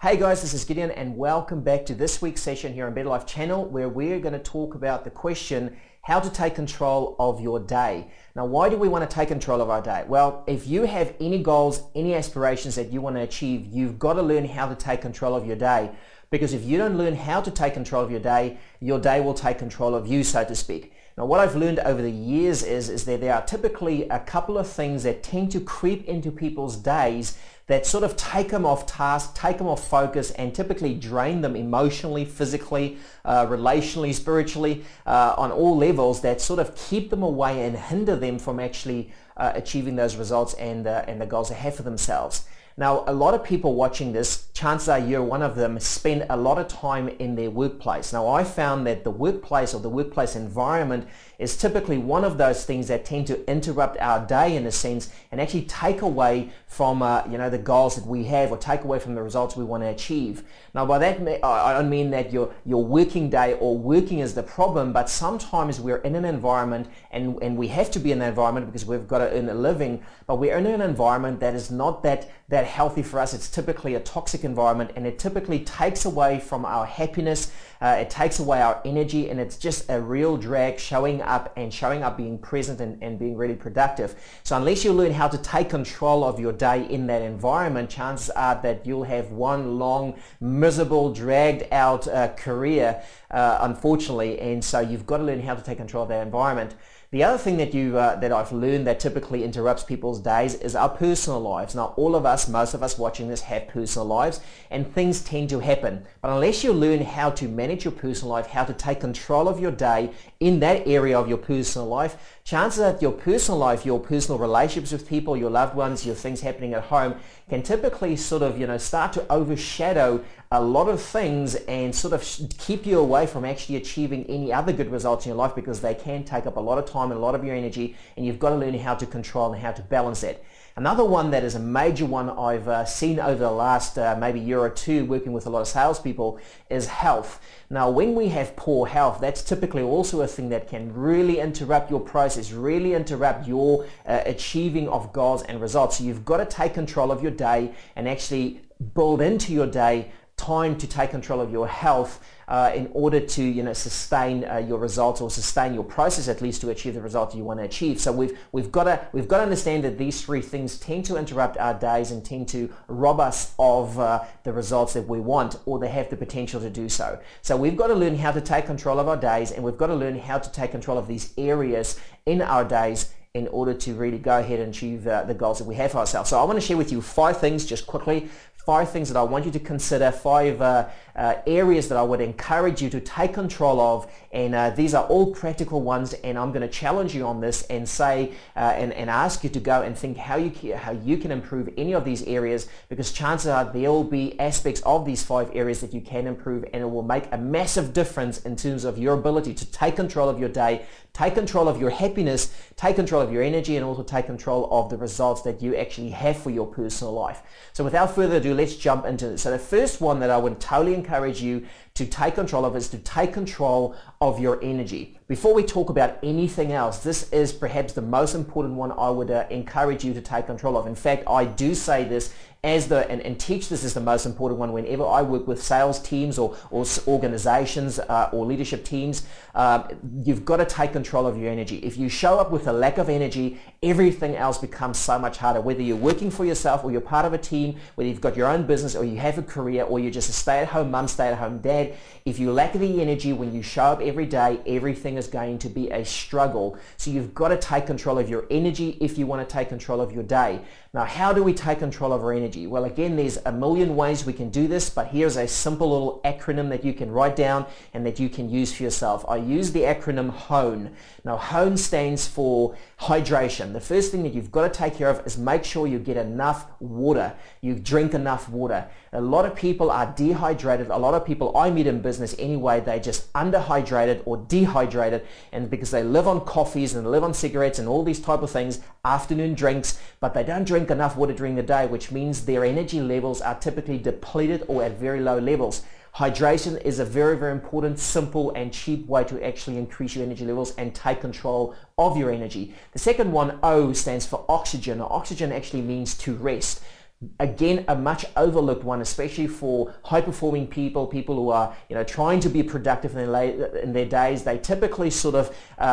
Hey guys, this is Gideon and welcome back to this week's session here on Better Life channel, where we're going to talk about the question, how to take control of your day. Now, why do we want to take control of our day? Well, if you have any goals, any aspirations that you want to achieve, you've got to learn how to take control of your day. Because if you don't learn how to take control of your day will take control of you, so to speak. Now, what I've learned over the years is that there are typically a couple of things that tend to creep into people's days that sort of take them off task, take them off focus, and typically drain them emotionally, physically, relationally, spiritually, on all levels, that sort of keep them away and hinder them from actually achieving those results and the goals they have for themselves. Now, a lot of people watching this, chances are you're one of them, spend a lot of time in their workplace. Now, I found that the workplace or the workplace environment is typically one of those things that tend to interrupt our day in a sense and actually take away from the goals that we have, or take away from the results we want to achieve. Now, by that I don't mean that your working day or working is the problem, but sometimes we're in an environment and we have to be in an environment because we've got to earn a living, but we're in an environment that is not that healthy for us. It's typically a toxic environment, and it typically takes away from our happiness, it takes away our energy, and it's just a real drag showing up being present and being really productive. So unless you learn how to take control of your day in that environment, chances are that you'll have one long, miserable, dragged out career, unfortunately, and so you've got to learn how to take control of that environment. The other thing that I've learned that typically interrupts people's days is our personal lives. Now, all of us, most of us watching this, have personal lives, and things tend to happen. But unless you learn how to manage your personal life, how to take control of your day in that area of your personal life, chances are that your personal life, your personal relationships with people, your loved ones, your things happening at home, can typically sort of, start to overshadow a lot of things and sort of keep you away from actually achieving any other good results in your life, because they can take up a lot of time and a lot of your energy, and you've got to learn how to control and how to balance that. Another one that is a major one I've seen over the last maybe year or two working with a lot of salespeople is health. Now, when we have poor health, that's typically also a thing that can really interrupt your process, really interrupt your achieving of goals and results. So you've got to take control of your day and actually build into your day time to take control of your health in order to sustain your results, or sustain your process at least, to achieve the result you want to achieve. So we've got to understand that these three things tend to interrupt our days and tend to rob us of the results that we want, or they have the potential to do so. So we've got to learn how to take control of our days, and we've got to learn how to take control of these areas in our days in order to really go ahead and achieve the goals that we have for ourselves. So I want to share with you 5 things just quickly, 5 things that I want you to consider, 5 areas that I would encourage you to take control of, and these are all practical ones, and I'm going to challenge you on this and say and ask you to go and think how you can improve any of these areas, because chances are there will be aspects of these 5 areas that you can improve, and it will make a massive difference in terms of your ability to take control of your day, take control of your happiness, take control of your energy, and also take control of the results that you actually have for your personal life. So without further ado, let's jump into this. So the first one that I would totally encourage you to take control of is to take control of your energy. Before we talk about anything else, this is perhaps the most important one I would encourage you to take control of. In fact, I do say this as and teach this as the most important one whenever I work with sales teams or organizations or leadership teams. You've got to take control of your energy. If you show up with a lack of energy, everything else becomes so much harder. Whether you're working for yourself, or you're part of a team, whether you've got your own business, or you have a career, or you're just a stay-at-home mum, stay-at-home dad, if you lack the energy when you show up every day, everything is going to be a struggle. So you've got to take control of your energy if you want to take control of your day. Now, how do we take control of our energy? Well, again, there's a million ways we can do this, but here's a simple little acronym that you can write down and that you can use for yourself. I use the acronym HONE. Now, HONE stands for hydration. The first thing that you've got to take care of is make sure you get enough water. You drink enough water. A lot of people are dehydrated. A lot of people I meet in business anyway, they just underhydrated or dehydrated, and because they live on coffees and live on cigarettes and all these type of things, afternoon drinks, but they don't drink enough water during the day, which means their energy levels are typically depleted or at very low levels. Hydration is a very, very important, simple and cheap way to actually increase your energy levels and take control of your energy. The second one, O, stands for oxygen. Now, oxygen actually means to rest. Again, a much overlooked one, especially for high-performing people who are, trying to be productive in their days. They typically sort of,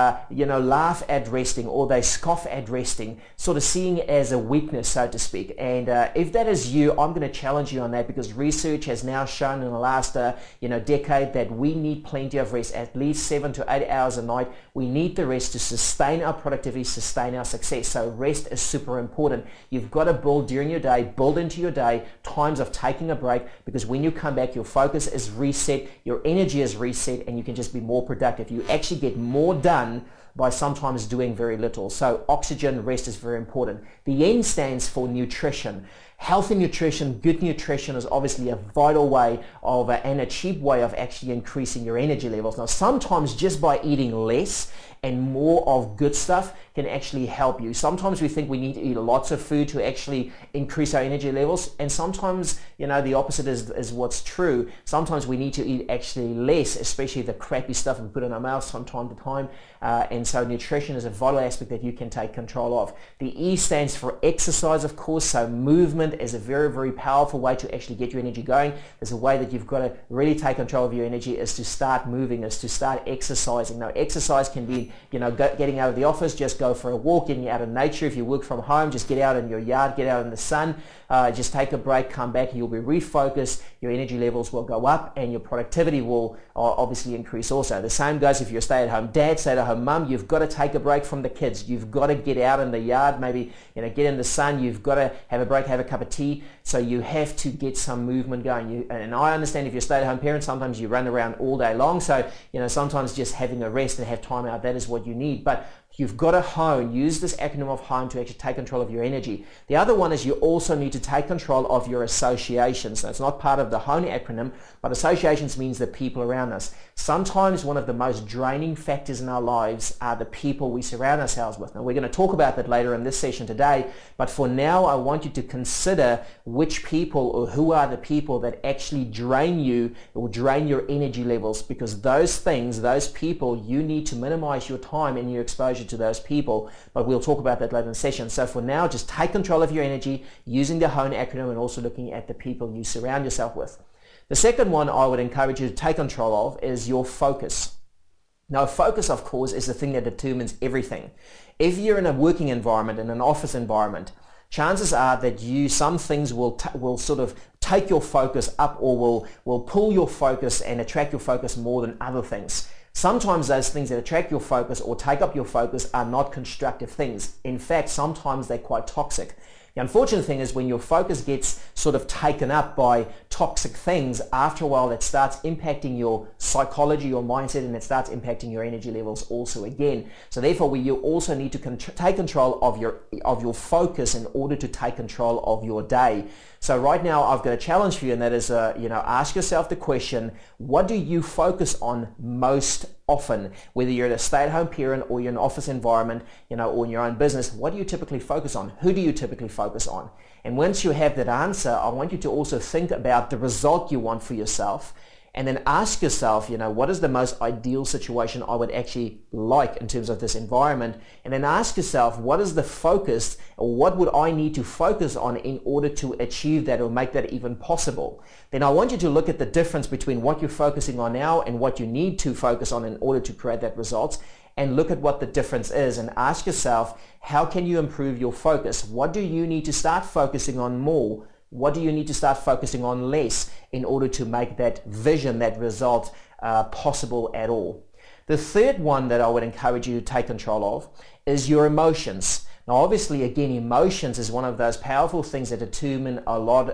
laugh at resting, or they scoff at resting, sort of seeing it as a weakness, so to speak. And if that is you, I'm going to challenge you on that, because research has now shown in the last, decade that we need plenty of rest, at least 7 to 8 hours a night. We need the rest to sustain our productivity, sustain our success. So rest is super important. You've got to build during your day, build into your day times of taking a break, because when you come back, your focus is reset, your energy is reset, and you can just be more productive. You actually get more done by sometimes doing very little. So oxygen, rest is very important. The N stands for nutrition. Healthy nutrition, good nutrition is obviously a vital way of and a cheap way of actually increasing your energy levels. Now, sometimes just by eating less and more of good stuff can actually help you. Sometimes we think we need to eat lots of food to actually increase our energy levels, and sometimes, the opposite is what's true. Sometimes we need to eat actually less, especially the crappy stuff we put in our mouths from time to time, and so nutrition is a vital aspect that you can take control of. The E stands for exercise, of course, so movement is a very, very powerful way to actually get your energy going. There's a way that you've got to really take control of your energy is to start moving, is to start exercising. Now, exercise can be, getting out of the office, just go for a walk, getting out of nature. If you work from home, just get out in your yard, get out in the sun, just take a break, come back, and you'll be refocused. Your energy levels will go up, and your productivity will obviously increase also. The same goes if you're a stay-at-home dad, stay-at-home mum. You've got to take a break from the kids. You've got to get out in the yard, maybe get in the sun. You've got to have a break, have a cup of tea. So you have to get some movement going. And I understand if you're a stay-at-home parent, sometimes you run around all day long. So sometimes just having a rest and have time out, that is what you need. But you've got to use this acronym of HONE to actually take control of your energy. The other one is you also need to take control of your associations. So it's not part of the HONE acronym, but associations means the people around us. Sometimes one of the most draining factors in our lives are the people we surround ourselves with. Now, we're going to talk about that later in this session today, but for now, I want you to consider which people or who are the people that actually drain you or drain your energy levels, because those things, those people, you need to minimize your time and your exposure to those people, but we'll talk about that later in the session. So for now, just take control of your energy using the HONE acronym and also looking at the people you surround yourself with. The second one I would encourage you to take control of is your focus. Now, focus, of course, is the thing that determines everything. If you're in a working environment, in an office environment, chances are that some things will sort of take your focus up, or will pull your focus and attract your focus more than other things. Sometimes those things that attract your focus or take up your focus are not constructive things. In fact, sometimes they're quite toxic. The unfortunate thing is when your focus gets sort of taken up by toxic things, after a while that starts impacting your psychology, your mindset, and it starts impacting your energy levels also again. So therefore, you also need to take control of your focus in order to take control of your day. So right now, I've got a challenge for you, and that is, ask yourself the question, what do you focus on most often? Whether you're a stay-at-home parent or you're in an office environment, or in your own business, what do you typically focus on? Who do you typically focus on? And once you have that answer, I want you to also think about the result you want for yourself, and then ask yourself, what is the most ideal situation I would actually like in terms of this environment? And then ask yourself, what is the focus, or what would I need to focus on in order to achieve that or make that even possible? Then I want you to look at the difference between what you're focusing on now and what you need to focus on in order to create that result, and look at what the difference is and ask yourself, how can you improve your focus? What do you need to start focusing on more? What do you need to start focusing on less in order to make that vision, that result possible at all? The third one that I would encourage you to take control of is your emotions. Now, obviously, again, emotions is one of those powerful things that determine a lot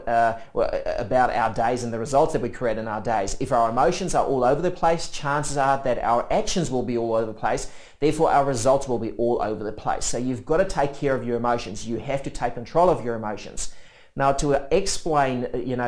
about our days and the results that we create in our days. If our emotions are all over the place, chances are that our actions will be all over the place. Therefore, our results will be all over the place. So you've got to take care of your emotions. You have to take control of your emotions. Now, to explain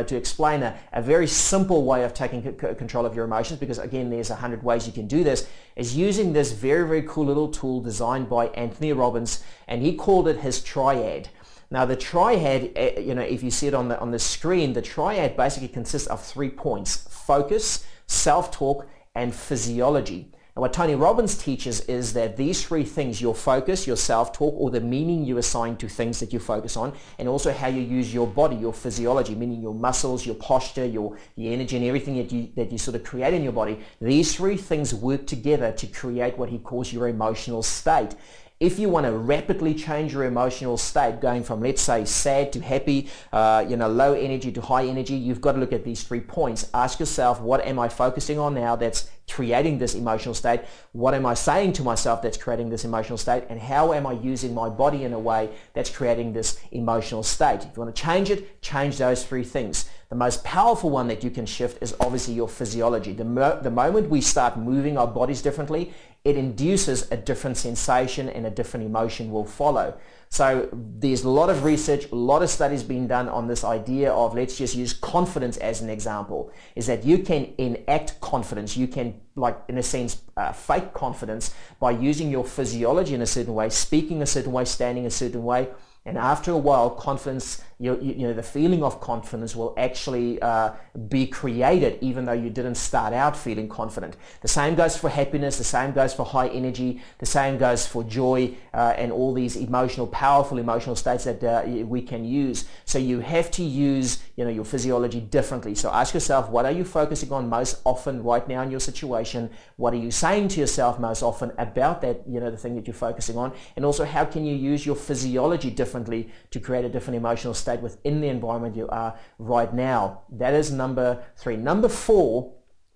a very simple way of taking control of your emotions, because again, there's 100 ways you can do this, is using this very, very cool little tool designed by Anthony Robbins, and he called it his triad. Now, the triad, if you see it on the screen, the triad basically consists of 3 points: focus, self-talk, and physiology. And what Tony Robbins teaches is that these three things, your focus, your self-talk, or the meaning you assign to things that you focus on, and also how you use your body, your physiology, meaning your muscles, your posture, the energy and everything that you sort of create in your body, these three things work together to create what he calls your emotional state. If you want to rapidly change your emotional state, going from, let's say, sad to happy, low energy to high energy, you've got to look at these 3 points. Ask yourself, what am I focusing on now that's creating this emotional state? What am I saying to myself that's creating this emotional state? And how am I using my body in a way that's creating this emotional state? If you want to change it, change those 3 things. The most powerful one that you can shift is obviously your physiology. The moment we start moving our bodies differently, it induces a different sensation and a different emotion will follow. So there's a lot of research, a lot of studies being done on this idea of, let's just use confidence as an example, is that you can enact confidence. You can, like in a sense, fake confidence by using your physiology in a certain way, speaking a certain way, standing a certain way. And after a while, confidence, the feeling of confidence will actually be created even though you didn't start out feeling confident. The same goes for happiness, the same goes for high energy, the same goes for joy and all these powerful emotional states that we can use. So you have to use your physiology differently. So ask yourself, what are you focusing on most often right now in your situation? What are you saying to yourself most often about that, the thing that you're focusing on? And also, how can you use your physiology differently to create a different emotional state within the environment you are right now? That is number 3. Number 4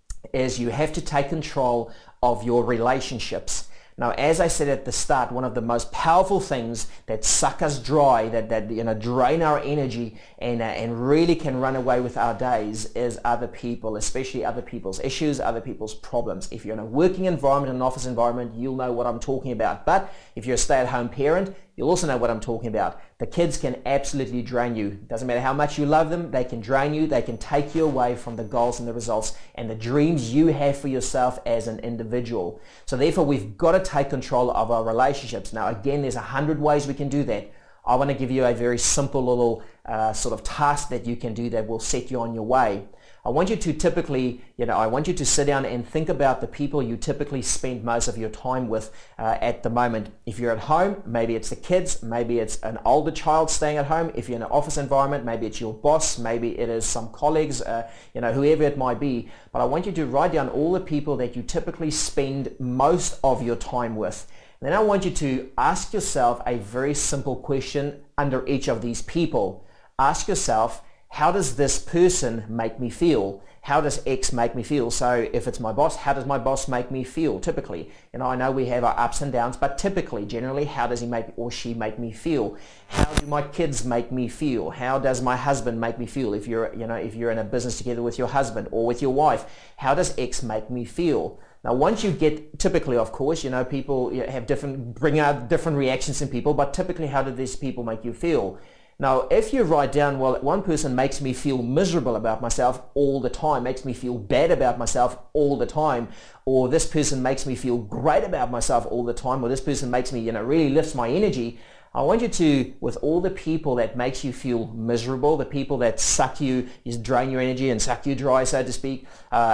is you have to take control of your relationships. Now, as I said at the start, one of the most powerful things that suck us dry, that drain our energy and really can run away with our days is other people, especially other people's issues, other people's problems. If you're in a working environment, an office environment, you'll know what I'm talking about. But if you're a stay-at-home parent, you'll also know what I'm talking about. The kids can absolutely drain you. Doesn't matter how much you love them, they can drain you, they can take you away from the goals and the results and the dreams you have for yourself as an individual. So therefore, we've got to take control of our relationships. Now, again, there's 100 ways we can do that. I want to give you a very simple little sort of task that you can do that will set you on your way. I want you to typically, I want you to sit down and think about the people you typically spend most of your time with at the moment. If you're at home, maybe it's the kids, maybe it's an older child staying at home. If you're in an office environment, maybe it's your boss, maybe it is some colleagues, whoever it might be. But I want you to write down all the people that you typically spend most of your time with. Then I want you to ask yourself a very simple question under each of these people. Ask yourself, how does this person make me feel? How does X make me feel? So if it's my boss, how does my boss make me feel typically? I know we have our ups and downs, but typically, generally, how does he make or she make me feel? How do my kids make me feel? How does my husband make me feel? If you're in a business together with your husband or with your wife, how does X make me feel? Now, once you get, typically, of course, people have bring out different reactions in people, but typically, how do these people make you feel? Now, if you write down, well, one person makes me feel miserable about myself all the time, makes me feel bad about myself all the time, or this person makes me feel great about myself all the time, or this person makes me, really lifts my energy, I want you to, with all the people that makes you feel miserable, the people that suck you, drain your energy and suck you dry, so to speak,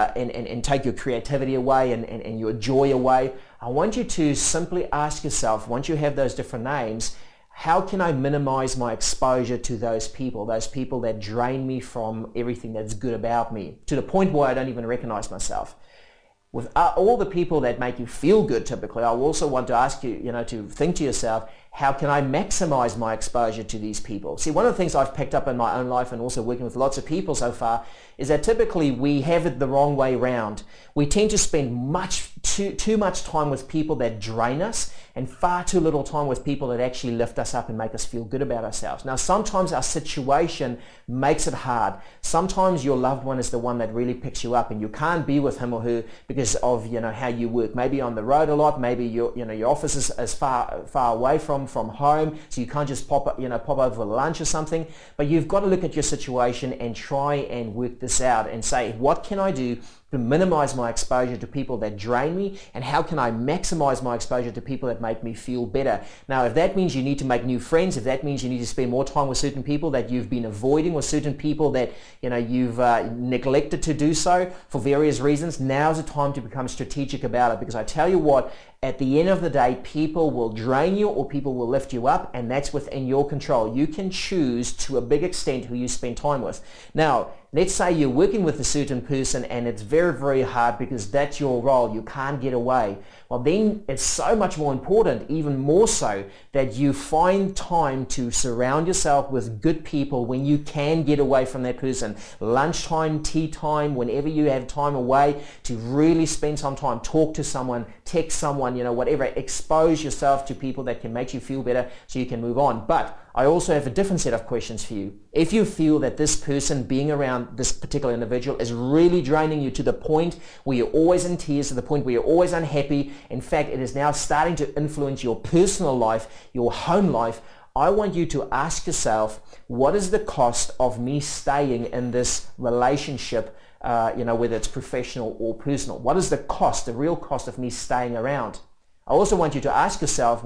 and take your creativity away and your joy away, I want you to simply ask yourself, once you have those different names, how can I minimize my exposure to those people that drain me from everything that's good about me, to the point where I don't even recognize myself? With all the people that make you feel good, typically, I also want to ask you, to think to yourself, how can I maximize my exposure to these people? See, one of the things I've picked up in my own life and also working with lots of people so far is that typically we have it the wrong way around. We tend to spend too much time with people that drain us and far too little time with people that actually lift us up and make us feel good about ourselves. Now, sometimes our situation makes it hard. Sometimes your loved one is the one that really picks you up and you can't be with him or her because of, how you work. Maybe on the road a lot, maybe your office is far away from home, so you can't just pop over for lunch or something. But you've got to look at your situation and try and work this out and say, what can I do to minimize my exposure to people that drain me, and how can I maximize my exposure to people that make me feel better. Now, if that means you need to make new friends, if that means you need to spend more time with certain people that you've been avoiding, or certain people that you've neglected to do so for various reasons, now's the time to become strategic about it, because I tell you what, at the end of the day, people will drain you or people will lift you up, and that's within your control. You can choose to a big extent who you spend time with. Now, let's say you're working with a certain person and it's very, very hard because that's your role. You can't get away. Well, then it's so much more important, even more so, that you find time to surround yourself with good people when you can get away from that person. Lunchtime, tea time, whenever you have time away, to really spend some time, talk to someone, text someone, whatever. Expose yourself to people that can make you feel better so you can move on. But I also have a different set of questions for you. If you feel that this person, being around this particular individual, is really draining you to the point where you're always in tears, to the point where you're always unhappy, in fact, it is now starting to influence your personal life, your home life, I want you to ask yourself, what is the cost of me staying in this relationship, whether it's professional or personal? What is the cost, the real cost of me staying around? I also want you to ask yourself,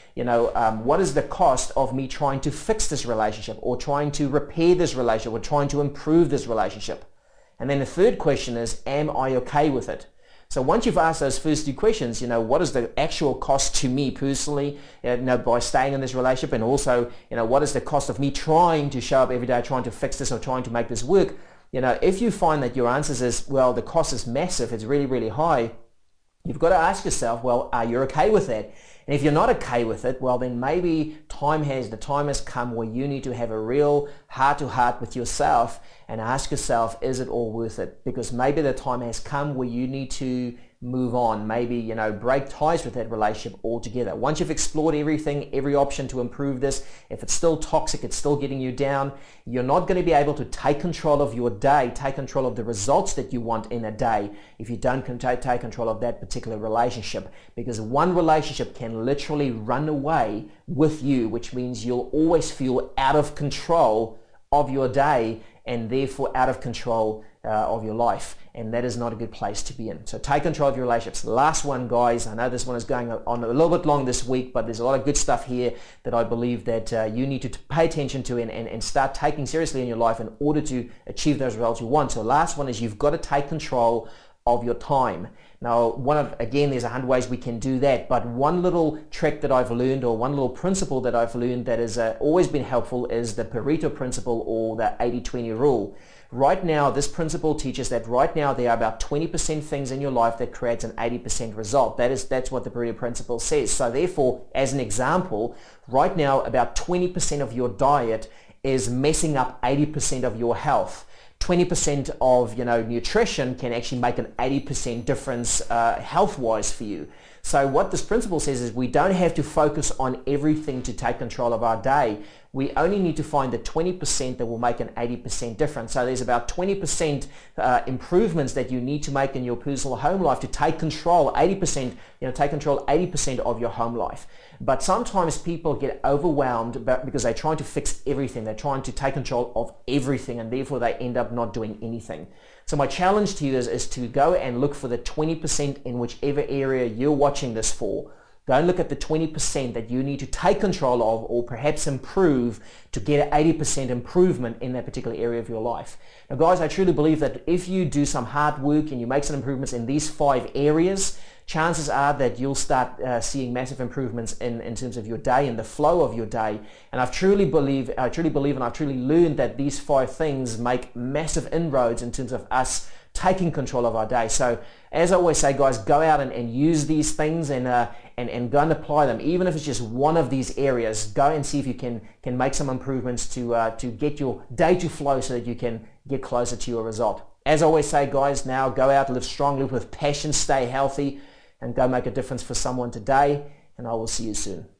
what is the cost of me trying to fix this relationship, or trying to repair this relationship, or trying to improve this relationship? And then the third question is, am I okay with it? So once you've asked those first two questions, what is the actual cost to me personally, by staying in this relationship, and also, what is the cost of me trying to show up every day, trying to fix this or trying to make this work? If you find that your answers is, well, the cost is massive, it's really, really high, you've got to ask yourself, well, are you okay with that? And if you're not okay with it, well, then maybe the time has come where you need to have a real heart-to-heart with yourself and ask yourself, is it all worth it? Because maybe the time has come where you need to move on, maybe, break ties with that relationship altogether. Once you've explored everything, every option to improve this, if it's still toxic, it's still getting you down, you're not going to be able to take control of your day, take control of the results that you want in a day if you don't take control of that particular relationship. Because one relationship can literally run away with you, which means you'll always feel out of control of your day, and therefore out of control of your life, and that is not a good place to be in. So take control of your relationships. Last one, guys. I know this one is going on a little bit long this week, but there's a lot of good stuff here that I believe that you need to pay attention to and start taking seriously in your life in order to achieve those results you want. So last one is, you've got to take control of your time. Now, again, there's 100 ways we can do that, but one little trick that I've learned, or one little principle that I've learned that has always been helpful, is the Pareto principle, or the 80-20 rule. Right now, this principle teaches that right now there are about 20% things in your life that creates an 80% result. That's what the Pareto principle says. So therefore, as an example, right now about 20% of your diet is messing up 80% of your health. 20% of nutrition can actually make an 80% difference health-wise for you. So what this principle says is, we don't have to focus on everything to take control of our day. We only need to find the 20% that will make an 80% difference. So there's about 20% improvements that you need to make in your personal home life to take control 80%, take control 80% of your home life. But sometimes people get overwhelmed because they're trying to fix everything. They're trying to take control of everything, and therefore they end up not doing anything. So my challenge to you is to go and look for the 20% in whichever area you're watching this for. Go and look at the 20% that you need to take control of, or perhaps improve, to get an 80% improvement in that particular area of your life. Now guys, I truly believe that if you do some hard work and you make some improvements in these 5 areas, chances are that you'll start seeing massive improvements in terms of your day and the flow of your day. And I truly believe and I've truly learned that these 5 things make massive inroads in terms of us taking control of our day. So as I always say, guys, go out and use these things and go and apply them. Even if it's just one of these areas, go and see if you can make some improvements to get your day to flow so that you can get closer to your result. As I always say, guys, now go out, live strong, live with passion, stay healthy, and go make a difference for someone today. And I will see you soon.